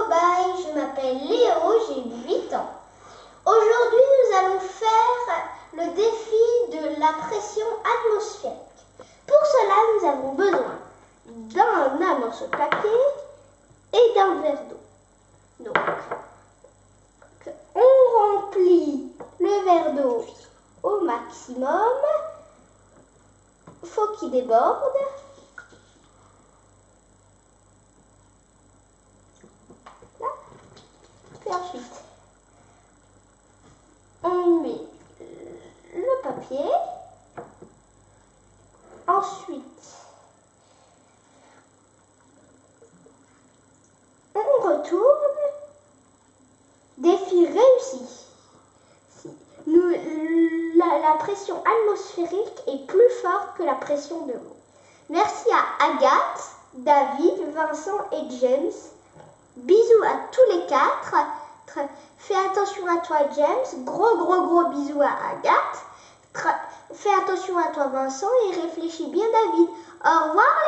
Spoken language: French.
Bye, je m'appelle Léo, j'ai 8 ans. Aujourd'hui, nous allons faire le défi de la pression atmosphérique. Pour cela, nous avons besoin d'un morceau de papier et d'un verre d'eau. Donc, on remplit le verre d'eau au maximum. Faut qu'il déborde. Là. Puis ensuite, on met le papier. Ensuite, on retourne. Défi réussi. La pression atmosphérique est plus forte que la pression de l'eau. Merci à Agathe, David, Vincent et James. Bisous à tous les 4. Fais attention à toi, James. Gros bisous à Agathe. Fais attention à toi, Vincent, et réfléchis bien, David. Au revoir.